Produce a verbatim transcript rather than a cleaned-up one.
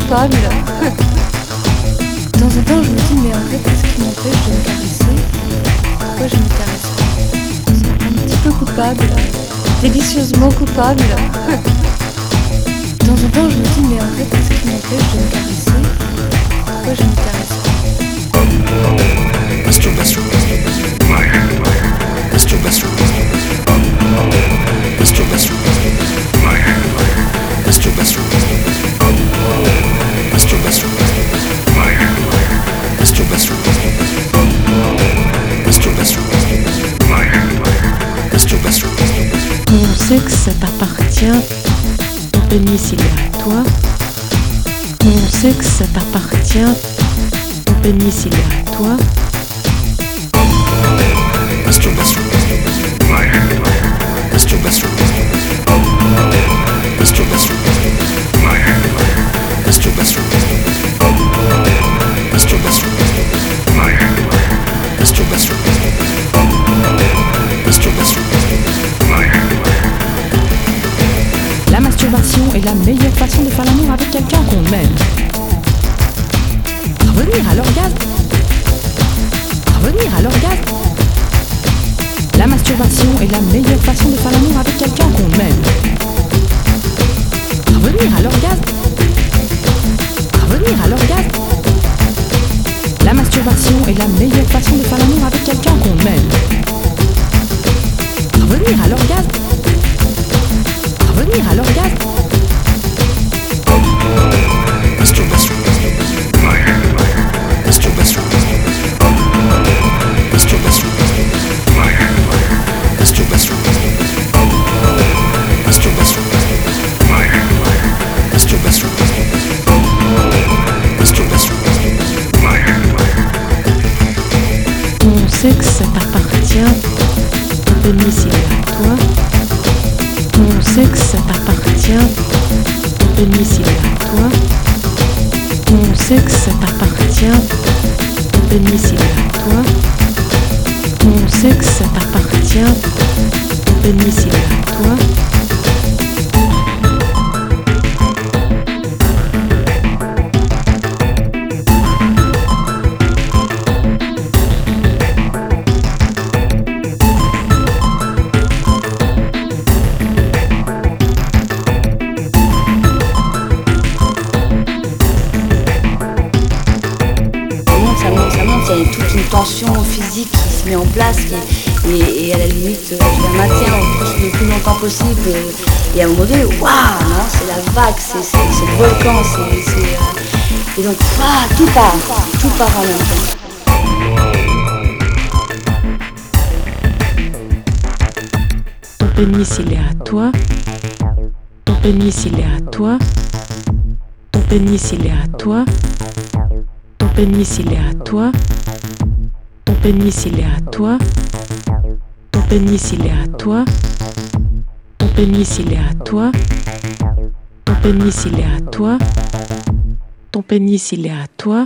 coupable. De temps en temps, je me dis, mais en fait, qu'est-ce qui m'empêche de me caresser? Pourquoi je me caresse pas? C'est un petit peu coupable, délicieusement coupable. De temps en temps, je me dis, mais en fait, qu'est-ce qui m'empêche de me caresser? Pourquoi je me caresse pas? Masturbation. Masturbation. Masturbation. Masturbation. Masturbation. Masturbation. Masturbation. Masturbation. Mon sexe t'appartient, ton pénis il est à toi. Mon sexe t'appartient, ton pénis il est à toi. Masturbation. Masturbation. Masturbation. Masturbation. Masturbation. Masturbation. Masturbation. La masturbation est la meilleure façon de faire l'amour avec quelqu'un qu'on aime. Parvenir à l'orgasme. Parvenir à l'orgasme. La masturbation est la meilleure façon de faire l'amour avec quelqu'un qu'on aime. Parvenir à l'orgasme. Parvenir à l'orgasme. La masturbation est la meilleure façon de faire l'amour avec quelqu'un qu'on aime. Parvenir à l'orgasme. Parvenir à l'orgasme. Masturbation. Masturbation. Masturbation. Masturbation. Masturbation. Masturbation. Masturbation. Mon sexe t'appartient, ton pénis il est à toi. Mon sexe t'appartient, ton pénis il est à toi. Mon sexe t'appartient, ton pénis il est à toi. Mon sexe t'appartient, ton pénis il est à toi. Il y a toute une tension physique qui se met en place et, et, et à la limite je la maintiens le plus longtemps possible et, et à un moment donné, waouh, non, c'est la vague, c'est, c'est, c'est le volcan, c'est, c'est, euh, et donc waouh, tout part, tout part en même temps. Ton pénis il est à toi. Ton pénis il est à toi. Ton pénis il est à toi. Ton pénis il est à toi. Ton pénis il est à toi. Ton pénis il est à toi. Ton pénis il est à toi. Ton pénis il est à toi. Ton pénis il est à toi.